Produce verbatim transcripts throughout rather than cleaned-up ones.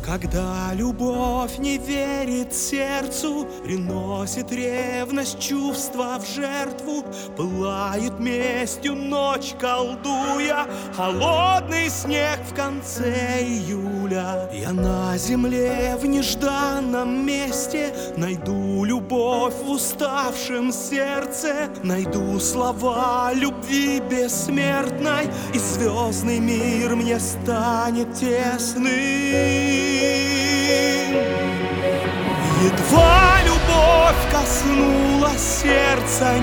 Когда любовь не верит сердцу, приносит ревность чувства в жертву, пылает местью ночь, колдуя холодный снег в конце июля. Я на земле в нежданном месте найду любовь в уставшем сердце, найду слова любви бессмертной, и звездный мир мне станет тесным. Едва любовь коснулась сердца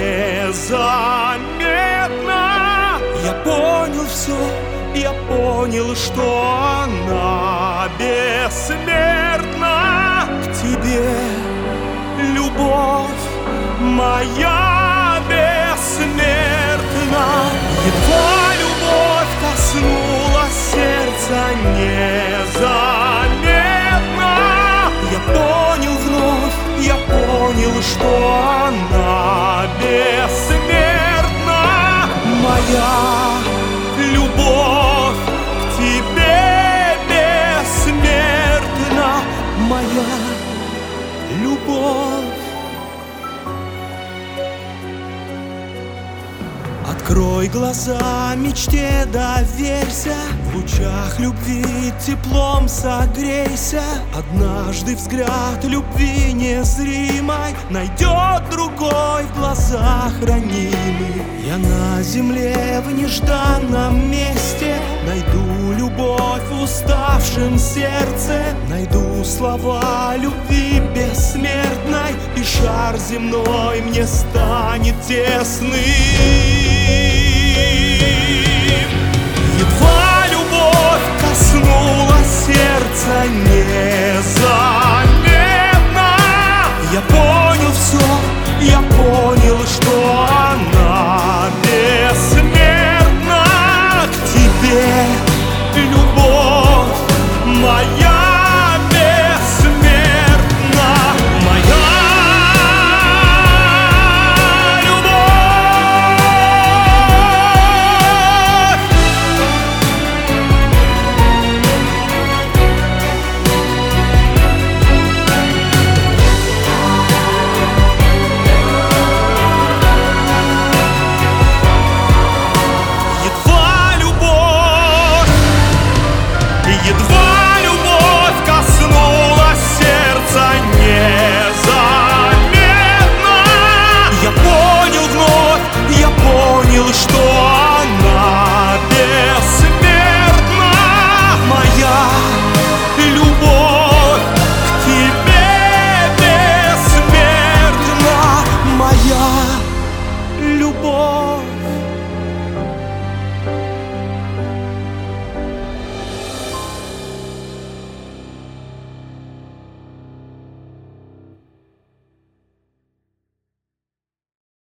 незаметно, я понял все, я понял, что она бессмертна. К тебе, любовь моя бессмертна. Едва любовь коснулась сердца незаметно, я понял вновь, я понял, что она бессмертна. Моя любовь к тебе бессмертна. Моя любовь. Открой глаза, мечте доверься, в лучах любви теплом согрейся. Однажды взгляд любви незримой найдет другой в глазах ранимый. Я на земле в нежданном месте найду любовь в уставшем сердце, найду слова любви бессмертной, и шар земной мне станет тесным. Едва любовь коснулась сердца.